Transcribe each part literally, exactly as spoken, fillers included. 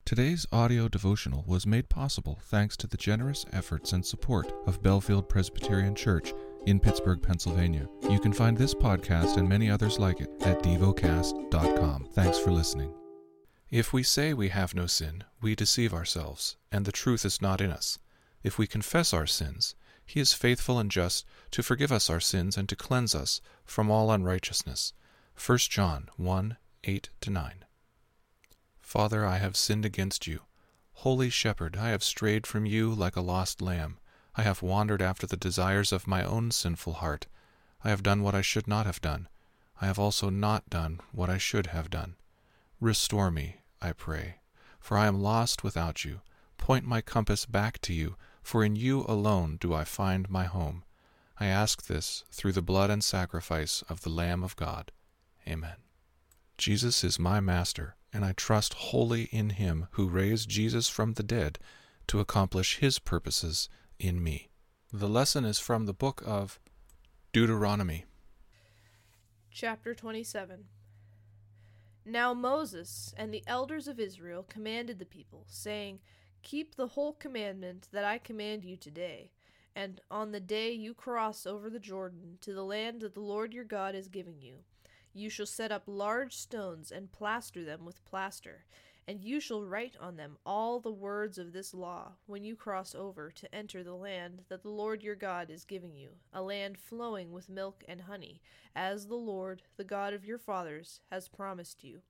Today's audio devotional was made possible thanks to the generous efforts and support of Bellefield Presbyterian Church in Pittsburgh, Pennsylvania. You can find this podcast and many others like it at devocast dot com. Thanks for listening. If we say we have no sin, we deceive ourselves, and the truth is not in us. If we confess our sins, He is faithful and just to forgive us our sins and to cleanse us from all unrighteousness. First John one, eight to nine. Father, I have sinned against you. Holy Shepherd, I have strayed from you like a lost lamb. I have wandered after the desires of my own sinful heart. I have done what I should not have done. I have also not done what I should have done. Restore me, I pray, for I am lost without you. Point my compass back to you, for in you alone do I find my home. I ask this through the blood and sacrifice of the Lamb of God. Amen. Jesus is my Master, and I trust wholly in Him who raised Jesus from the dead to accomplish His purposes in me. The lesson is from the book of Deuteronomy. Chapter twenty-seven. Now Moses and the elders of Israel commanded the people, saying, Keep the whole commandment that I command you today, and on the day you cross over the Jordan to the land that the Lord your God is giving you, you shall set up large stones and plaster them with plaster, and you shall write on them all the words of this law when you cross over to enter the land that the Lord your God is giving you, a land flowing with milk and honey, as the Lord, the God of your fathers, has promised you.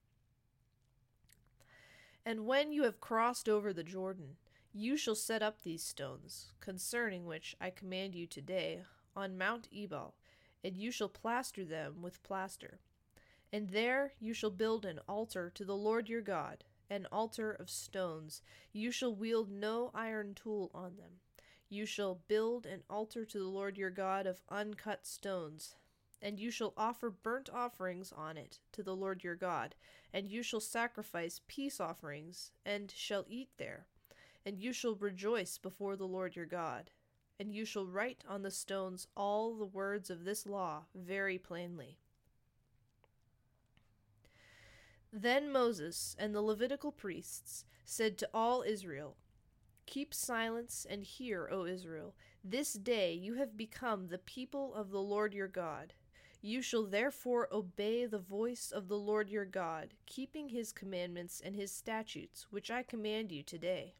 And when you have crossed over the Jordan, you shall set up these stones, concerning which I command you today, on Mount Ebal, and you shall plaster them with plaster. And there you shall build an altar to the Lord your God, an altar of stones. You shall wield no iron tool on them. You shall build an altar to the Lord your God of uncut stones. And you shall offer burnt offerings on it to the Lord your God. And you shall sacrifice peace offerings, and shall eat there. And you shall rejoice before the Lord your God. And you shall write on the stones all the words of this law very plainly. Then Moses and the Levitical priests said to all Israel, Keep silence and hear, O Israel. This day you have become the people of the Lord your God. You shall therefore obey the voice of the Lord your God, keeping his commandments and his statutes, which I command you today.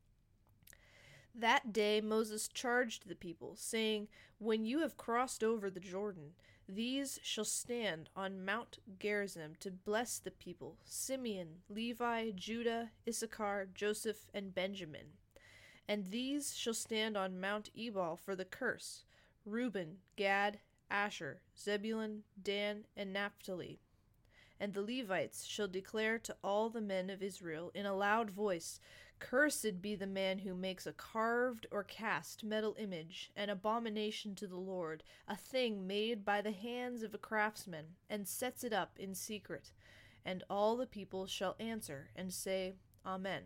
That day Moses charged the people, saying, When you have crossed over the Jordan, these shall stand on Mount Gerizim to bless the people, Simeon, Levi, Judah, Issachar, Joseph, and Benjamin. And these shall stand on Mount Ebal for the curse, Reuben, Gad, Asher, Zebulun, Dan, and Naphtali. And the Levites shall declare to all the men of Israel in a loud voice, Cursed be the man who makes a carved or cast metal image, an abomination to the Lord, a thing made by the hands of a craftsman, and sets it up in secret. And all the people shall answer and say, Amen.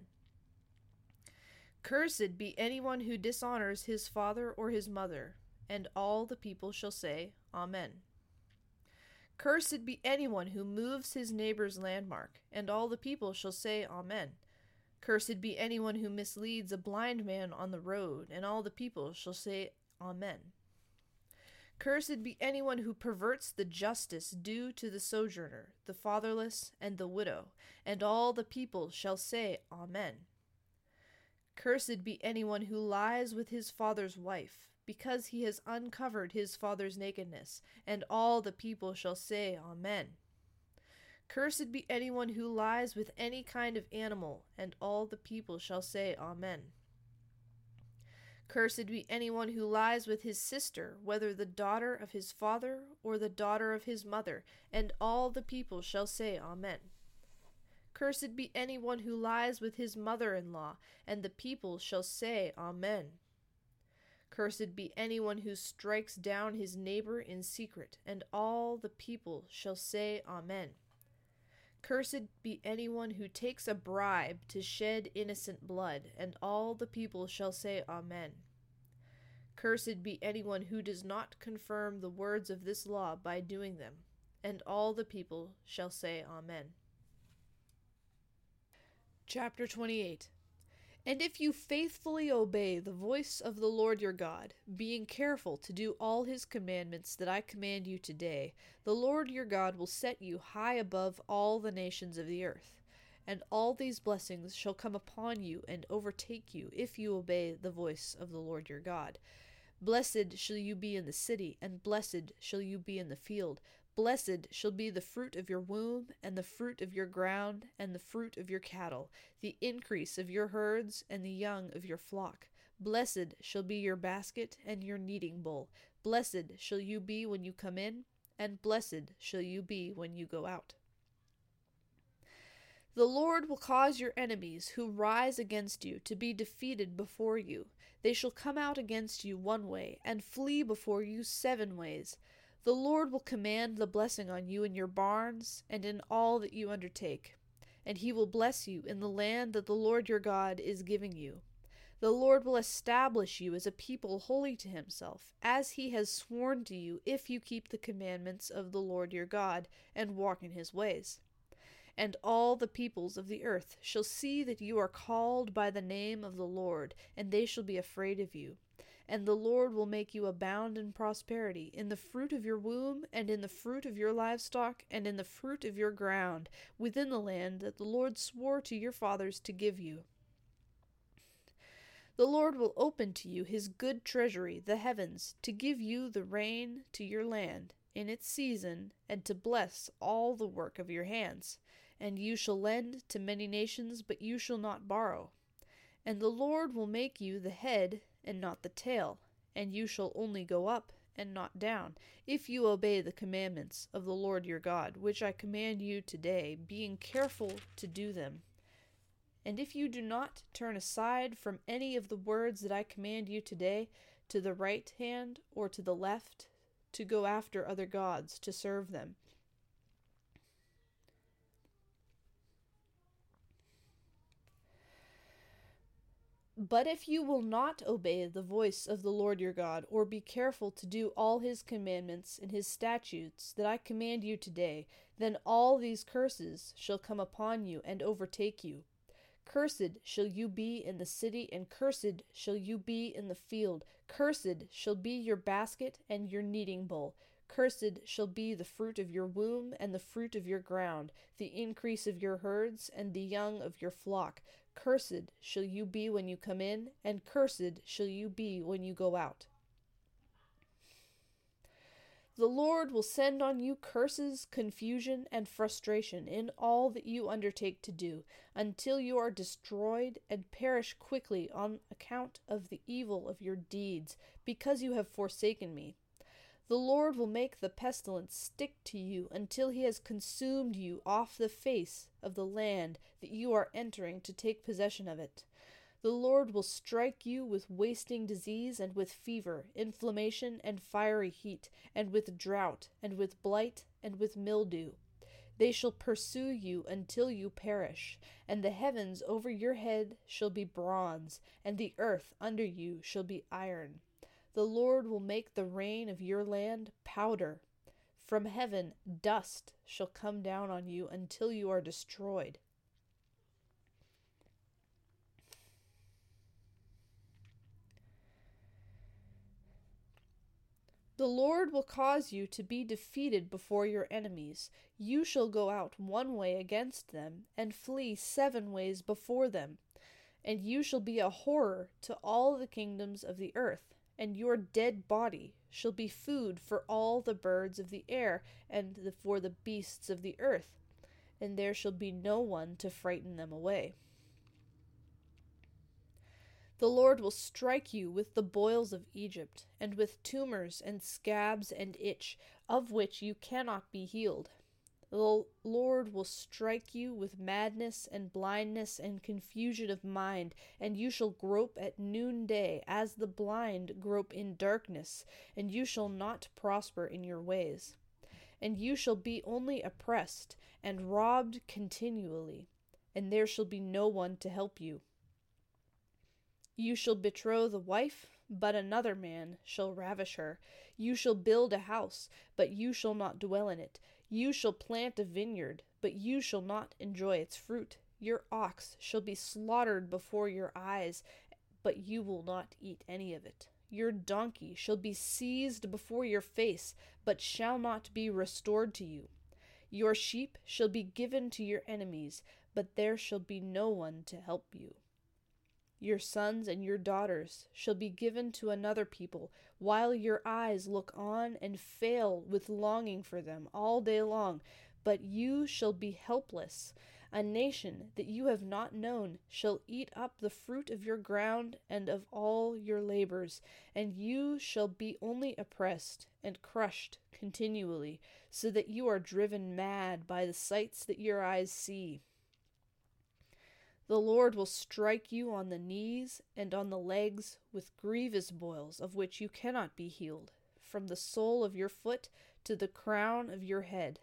Cursed be anyone who dishonors his father or his mother. And all the people shall say, Amen. Cursed be anyone who moves his neighbor's landmark. And all the people shall say, Amen. Cursed be anyone who misleads a blind man on the road, and all the people shall say, Amen. Cursed be anyone who perverts the justice due to the sojourner, the fatherless, and the widow, and all the people shall say, Amen. Cursed be anyone who lies with his father's wife, because he has uncovered his father's nakedness, and all the people shall say, Amen. Cursed be anyone who lies with any kind of animal, and all the people shall say, Amen. Cursed be anyone who lies with his sister, whether the daughter of his father or the daughter of his mother, and all the people shall say, Amen. Cursed be anyone who lies with his mother-in-law, and the people shall say, Amen. Cursed be anyone who strikes down his neighbor in secret, and all the people shall say, Amen. Cursed be anyone who takes a bribe to shed innocent blood, and all the people shall say, Amen. Cursed be anyone who does not confirm the words of this law by doing them, and all the people shall say, Amen. Chapter twenty-eight. And if you faithfully obey the voice of the Lord your God, being careful to do all his commandments that I command you today, the Lord your God will set you high above all the nations of the earth. And all these blessings shall come upon you and overtake you if you obey the voice of the Lord your God. Blessed shall you be in the city, and blessed shall you be in the field. Blessed shall be the fruit of your womb, and the fruit of your ground, and the fruit of your cattle, the increase of your herds, and the young of your flock. Blessed shall be your basket and your kneading bowl. Blessed shall you be when you come in, and blessed shall you be when you go out. The Lord will cause your enemies who rise against you to be defeated before you. They shall come out against you one way, and flee before you seven ways. The Lord will command the blessing on you in your barns and in all that you undertake, and he will bless you in the land that the Lord your God is giving you. The Lord will establish you as a people holy to himself, as he has sworn to you, if you keep the commandments of the Lord your God and walk in his ways. And all the peoples of the earth shall see that you are called by the name of the Lord, and they shall be afraid of you. And the Lord will make you abound in prosperity, in the fruit of your womb, and in the fruit of your livestock, and in the fruit of your ground, within the land that the Lord swore to your fathers to give you. The Lord will open to you his good treasury, the heavens, to give you the rain to your land in its season, and to bless all the work of your hands. And you shall lend to many nations, but you shall not borrow. And the Lord will make you the head and not the tail, and you shall only go up and not down, if you obey the commandments of the Lord your God, which I command you today, being careful to do them. And if you do not turn aside from any of the words that I command you today, to the right hand or to the left, to go after other gods, to serve them, But if you will not obey the voice of the Lord your God, or be careful to do all his commandments and his statutes that I command you today, then all these curses shall come upon you and overtake you. Cursed shall you be in the city, and cursed shall you be in the field. Cursed shall be your basket and your kneading bowl. Cursed shall be the fruit of your womb and the fruit of your ground, the increase of your herds and the young of your flock. Cursed shall you be when you come in, and cursed shall you be when you go out. The Lord will send on you curses, confusion, and frustration in all that you undertake to do, until you are destroyed and perish quickly on account of the evil of your deeds, because you have forsaken me. The Lord will make the pestilence stick to you until he has consumed you off the face of the land that you are entering to take possession of it. The Lord will strike you with wasting disease and with fever, inflammation and fiery heat, and with drought, and with blight, and with mildew. They shall pursue you until you perish, and the heavens over your head shall be bronze, and the earth under you shall be iron. The Lord will make the rain of your land powder. From heaven dust shall come down on you until you are destroyed. The Lord will cause you to be defeated before your enemies. You shall go out one way against them, and flee seven ways before them. And you shall be a horror to all the kingdoms of the earth. And your dead body shall be food for all the birds of the air, and the, for the beasts of the earth, and there shall be no one to frighten them away. The Lord will strike you with the boils of Egypt, and with tumors and scabs and itch, of which you cannot be healed. The Lord will strike you with madness and blindness and confusion of mind, and you shall grope at noonday, as the blind grope in darkness, and you shall not prosper in your ways. And you shall be only oppressed and robbed continually, and there shall be no one to help you. You shall betroth a wife, but another man shall ravish her. You shall build a house, but you shall not dwell in it. You shall plant a vineyard, but you shall not enjoy its fruit. Your ox shall be slaughtered before your eyes, but you will not eat any of it. Your donkey shall be seized before your face, but shall not be restored to you. Your sheep shall be given to your enemies, but there shall be no one to help you. Your sons and your daughters shall be given to another people, while your eyes look on and fail with longing for them all day long. But you shall be helpless. A nation that you have not known shall eat up the fruit of your ground and of all your labors, and you shall be only oppressed and crushed continually, so that you are driven mad by the sights that your eyes see. The Lord will strike you on the knees and on the legs with grievous boils, of which you cannot be healed, from the sole of your foot to the crown of your head.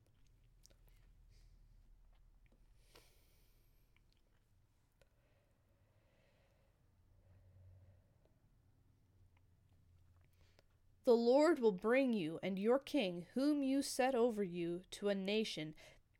The Lord will bring you and your king, whom you set over you, to a nation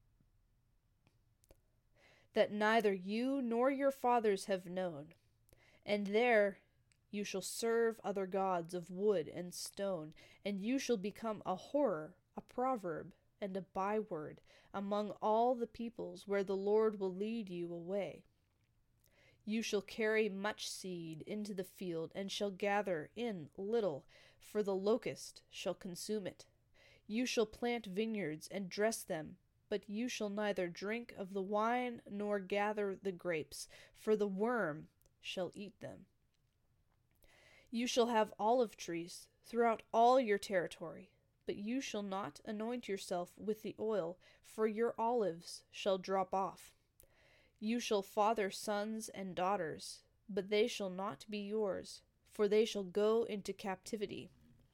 that neither you nor your fathers have known, and there you shall serve other gods of wood and stone, and you shall become a horror, a proverb, and a byword among all the peoples where the Lord will lead you away. You shall carry much seed into the field, and shall gather in little, for the locust shall consume it. You shall plant vineyards and dress them, but you shall neither drink of the wine nor gather the grapes, for the worm shall eat them. You shall have olive trees throughout all your territory, but you shall not anoint yourself with the oil, for your olives shall drop off. You shall father sons and daughters, but they shall not be yours, for they shall go into captivity.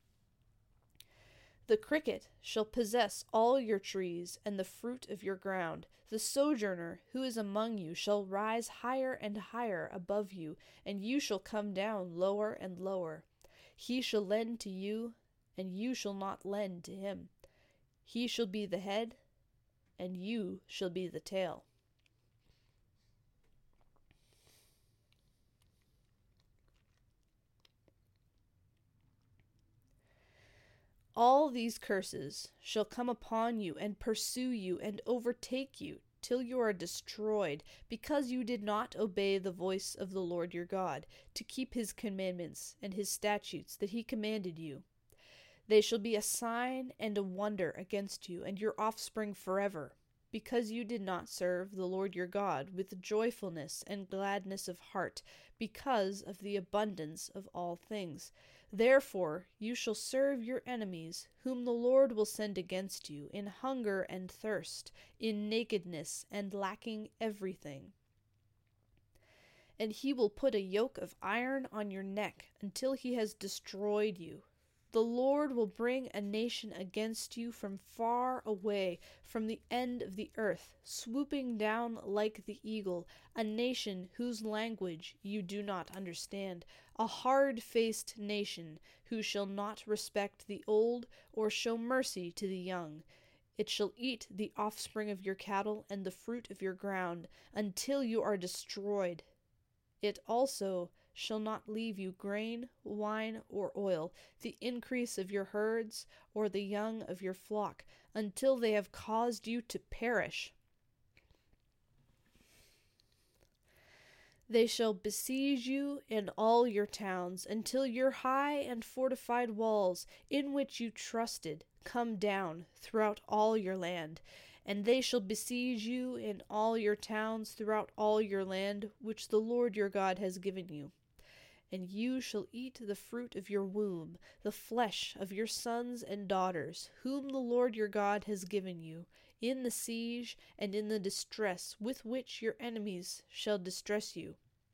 The cricket shall possess all your trees and the fruit of your ground. The sojourner who is among you shall rise higher and higher above you, and you shall come down lower and lower. He shall lend to you, and you shall not lend to him. He shall be the head, and you shall be the tail. All these curses shall come upon you and pursue you and overtake you till you are destroyed, because you did not obey the voice of the Lord your God, to keep his commandments and his statutes that he commanded you. They shall be a sign and a wonder against you and your offspring forever, because you did not serve the Lord your God with joyfulness and gladness of heart, because of the abundance of all things. Therefore you shall serve your enemies, whom the Lord will send against you, in hunger and thirst, in nakedness and lacking everything. And he will put a yoke of iron on your neck until he has destroyed you. The Lord will bring a nation against you from far away, from the end of the earth, swooping down like the eagle, a nation whose language you do not understand, a hard-faced nation who shall not respect the old or show mercy to the young. It shall eat the offspring of your cattle and the fruit of your ground, until you are destroyed. It also shall not leave you grain, wine, or oil, the increase of your herds, or the young of your flock, until they have caused you to perish. They shall besiege you in all your towns, until your high and fortified walls, in which you trusted, come down throughout all your land. And they shall besiege you in all your towns throughout all your land, which the Lord your God has given you. And you shall eat the fruit of your womb, the flesh of your sons and daughters, whom the Lord your God has given you, in the siege and in the distress with which your enemies shall distress you.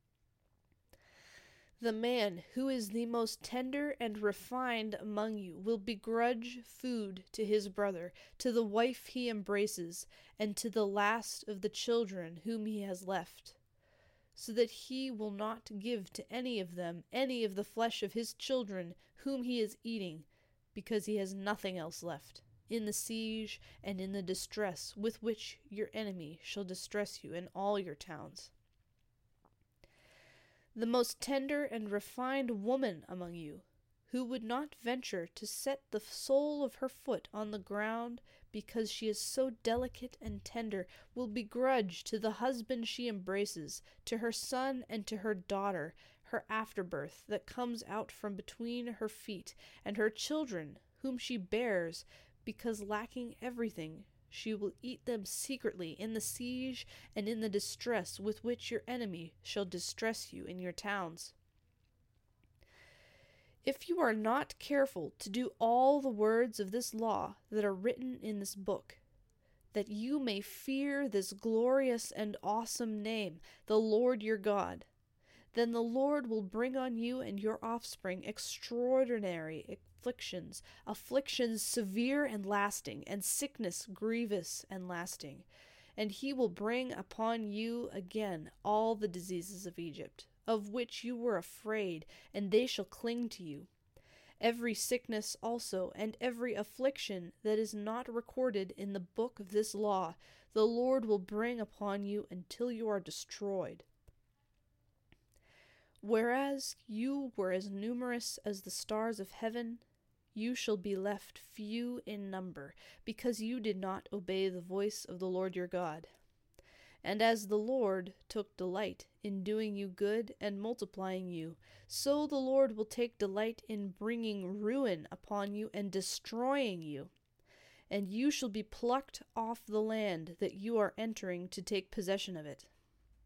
The man who is the most tender and refined among you will begrudge food to his brother, to the wife he embraces, and to the last of the children whom he has left, so that he will not give to any of them any of the flesh of his children whom he is eating, because he has nothing else left. in the siege and in the distress with which your enemy shall distress you in all your towns. The most tender and refined woman among you, who would not venture to set the sole of her foot on the ground because she is so delicate and tender, will begrudge to the husband she embraces, to her son and to her daughter, her afterbirth that comes out from between her feet, and her children whom she bears, because lacking everything, she will eat them secretly in the siege and in the distress with which your enemy shall distress you in your towns. If you are not careful to do all the words of this law that are written in this book, that you may fear this glorious and awesome name, the Lord your God, then the Lord will bring on you and your offspring extraordinary afflictions, afflictions severe and lasting, and sickness grievous and lasting. And he will bring upon you again all the diseases of Egypt, of which you were afraid, and they shall cling to you. Every sickness also, and every affliction that is not recorded in the book of this law, the Lord will bring upon you until you are destroyed. Whereas you were as numerous as the stars of heaven, you shall be left few in number, because you did not obey the voice of the Lord your God. And as the Lord took delight in doing you good and multiplying you, so the Lord will take delight in bringing ruin upon you and destroying you. And you shall be plucked off the land that you are entering to take possession of it.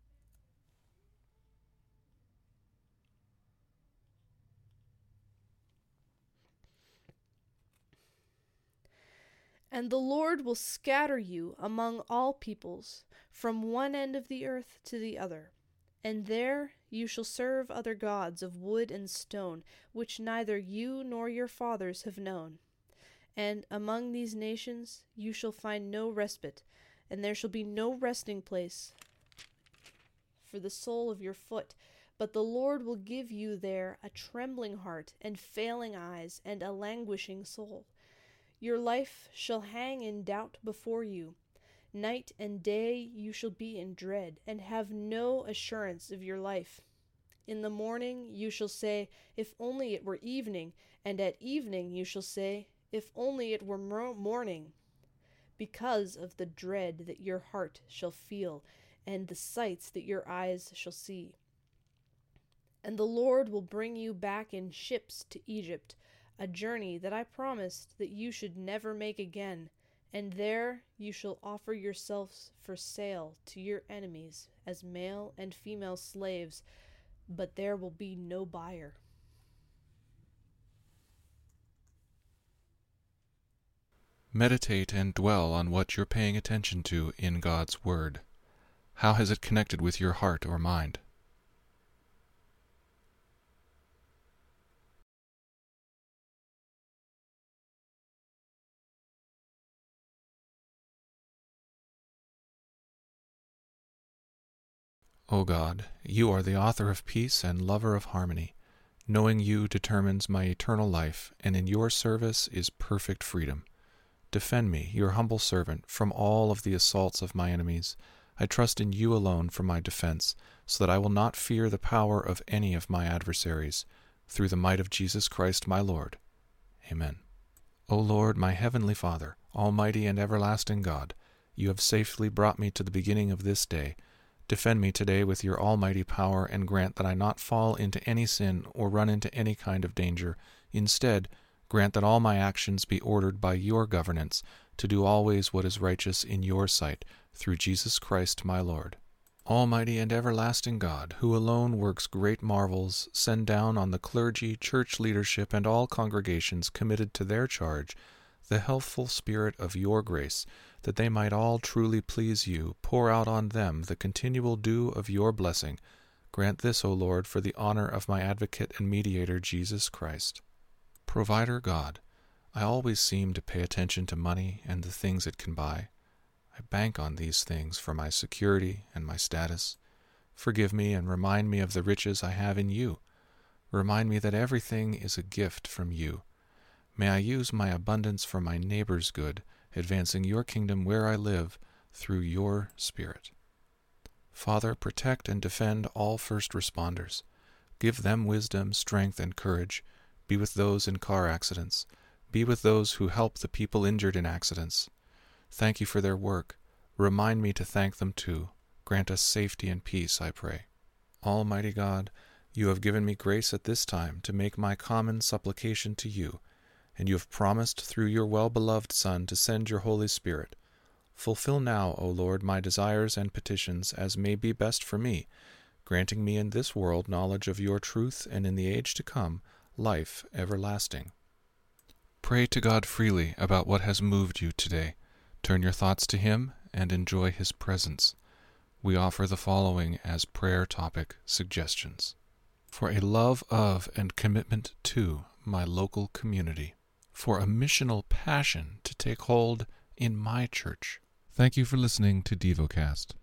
And the Lord will scatter you among all peoples, from one end of the earth to the other. And there you shall serve other gods of wood and stone, which neither you nor your fathers have known. And among these nations you shall find no respite, and there shall be no resting place for the sole of your foot. But the Lord will give you there a trembling heart, and failing eyes, and a languishing soul. Your life shall hang in doubt before you. Night and day you shall be in dread, and have no assurance of your life. In the morning you shall say, if only it were evening, and at evening you shall say, if only it were morning, because of the dread that your heart shall feel, and the sights that your eyes shall see. And the Lord will bring you back in ships to Egypt, a journey that I promised that you should never make again, and there you shall offer yourselves for sale to your enemies as male and female slaves, but there will be no buyer. Meditate and dwell on what you're paying attention to in God's Word. How has it connected with your heart or mind? O God, you are the author of peace and lover of harmony. Knowing you determines my eternal life, and in your service is perfect freedom. Defend me, your humble servant, from all of the assaults of my enemies. I trust in you alone for my defense, so that I will not fear the power of any of my adversaries. Through the might of Jesus Christ my Lord. Amen. O Lord, my heavenly Father, almighty and everlasting God, you have safely brought me to the beginning of this day. Defend me today with your almighty power, and grant that I not fall into any sin or run into any kind of danger. Instead, grant that all my actions be ordered by your governance, to do always what is righteous in your sight, through Jesus Christ my Lord. Almighty and everlasting God, who alone works great marvels, send down on the clergy, church leadership, and all congregations committed to their charge the healthful spirit of your grace, that they might all truly please you. Pour out on them the continual dew of your blessing. Grant this, O Lord, for the honor of my advocate and mediator, Jesus Christ. Provider God, I always seem to pay attention to money and the things it can buy. I bank on these things for my security and my status. Forgive me and remind me of the riches I have in you. Remind me that everything is a gift from you. May I use my abundance for my neighbor's good, advancing your kingdom where I live through your Spirit. Father, protect and defend all first responders. Give them wisdom, strength, and courage. Be with those in car accidents. Be with those who help the people injured in accidents. Thank you for their work. Remind me to thank them too. Grant us safety and peace, I pray. Almighty God, you have given me grace at this time to make my common supplication to you, and you have promised through your well-beloved Son to send your Holy Spirit. Fulfill now, O Lord, my desires and petitions as may be best for me, granting me in this world knowledge of your truth, and in the age to come, life everlasting. Pray to God freely about what has moved you today. Turn your thoughts to Him and enjoy His presence. We offer the following as prayer topic suggestions. For a love of and commitment to my local community. For a missional passion to take hold in my church. Thank you for listening to DevoCast.